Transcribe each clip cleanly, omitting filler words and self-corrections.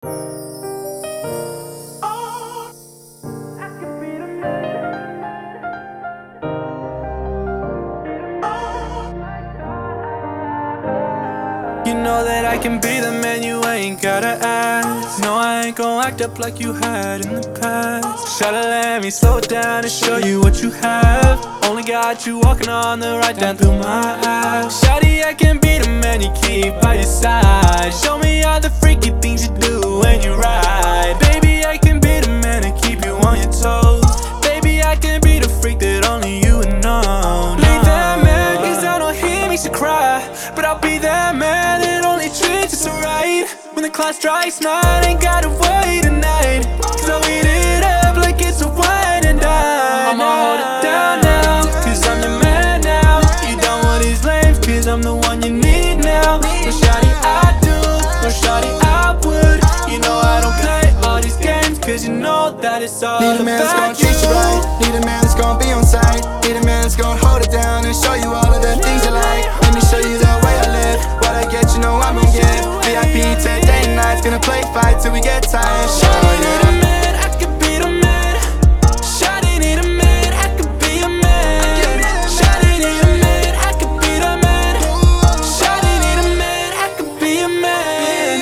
You know that I can be the man, you ain't gotta ask. No, I ain't gon' act up like you had in the past. Try to let me slow it down and show you what you have. Only got you walking on the right down through my eyes. Shawty, I can be the man you keep by your side. Show me all the freaky things you do when you ride. Baby, I can be the man to keep you on your toes. Baby, I can be the freak that only you would know. Be that man, cause I don't hear me to cry. But I'll be that man that only treats us right. When the clock strikes 9, ain't gotta wait a night. So eat it up like it's a wine and dine. I'ma hold it down now, cause I'm your man now. You done with these lames, cause I'm the one you need now. No shawty I do, no shawty I would. You know I don't play all these games, cause you know that it's all Need a man that's about gonna treat you right. Need a man that's gonna be on side. Need a man that's gonna hold it down and show you all of the things you like. Let me show you the way I live. What I get, you know I'm gon' give. VIP to day and nights, gonna play fight till we get tired. Shawty need a man, I could be the man. Shawty need a man, I could be a man. Shawty need a man, I could be the man. Shawty need a man, I could be a man.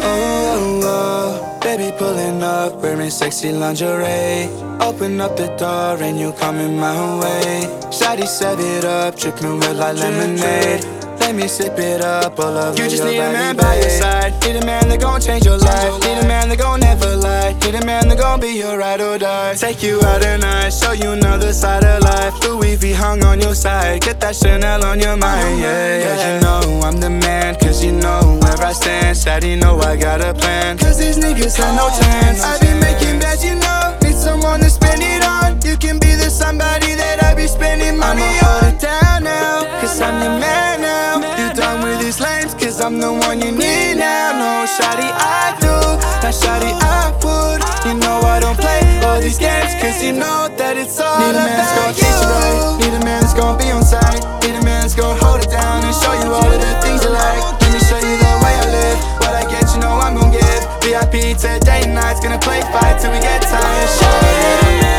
Oh, baby pulling up, wearing sexy lingerie. Open up the door and you coming my way. Shawty set it up, dripping wet like lemonade. Let me sip it up all over your body. You just need a man by your side. Need a man that gon' change your life. Need a man that gon' never lie. Need a man that gon' be your ride or die. Take you out at night, show you another side of life. Louis V hung on your side, get that Chanel on your mind. Yeah, you know I'm the man, cause you know where I stand. Sad, you know I got a plan, cause these niggas have no chance. I be making bets, you know, need someone to spend it on. You can be the somebody that I be spending money on. Hold it down now, cause I'm your man now. You done with these lanes, cause I'm the one you need now. No shawty I do, not shawty I would. You know I don't play all these games, cause you know that it's all about you. Need a man that's gonna treat you right. Need a man that's gonna be on side. Need a man that's gonna hold it down and show you all of the things you like. Let me show you the way I live. What I get, you know I'm gon' give. VIP to day and nights, gonna play fight till we get tired. Shawty need a man.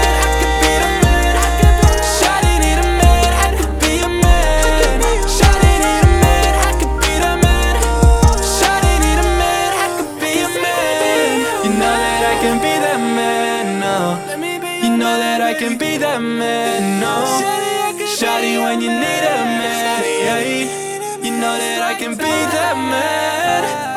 I can be that man, no. Shawty when you need a man, yeah. You know that I can be that man.